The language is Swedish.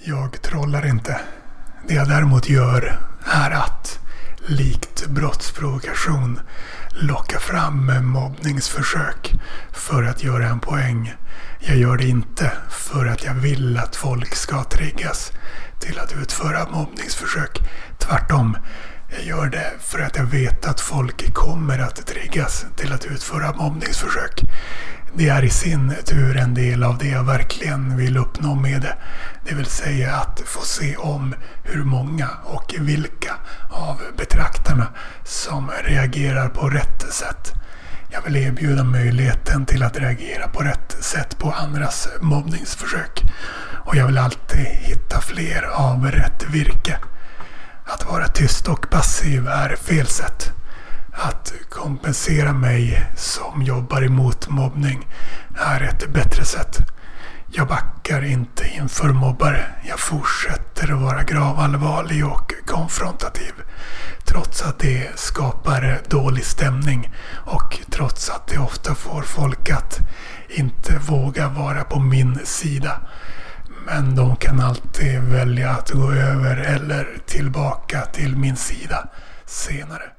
Jag trollar inte. Det jag däremot gör är att, likt brottsprovokation, locka fram mobbningsförsök för att göra en poäng. Jag gör det inte för att jag vill att folk ska triggas till att utföra mobbningsförsök. Tvärtom, jag gör det för att jag vet att folk kommer att triggas till att utföra mobbningsförsök. Det är i sin tur en del av det jag verkligen vill uppnå med det. Det vill säga att få se om hur många och vilka av betraktarna som reagerar på rätt sätt. Jag vill erbjuda möjligheten till att reagera på rätt sätt på andras mobbningsförsök. Och jag vill alltid hitta fler av rätt virke. Att vara tyst och passiv är fel sätt. Att kompensera mig som jobbar emot mobbning är ett bättre sätt. Jag backar inte inför mobbare. Jag fortsätter att vara gravallvarlig och konfrontativ. Trots att det skapar dålig stämning och trots att det ofta får folk att inte våga vara på min sida. Men de kan alltid välja att gå över eller tillbaka till min sida senare.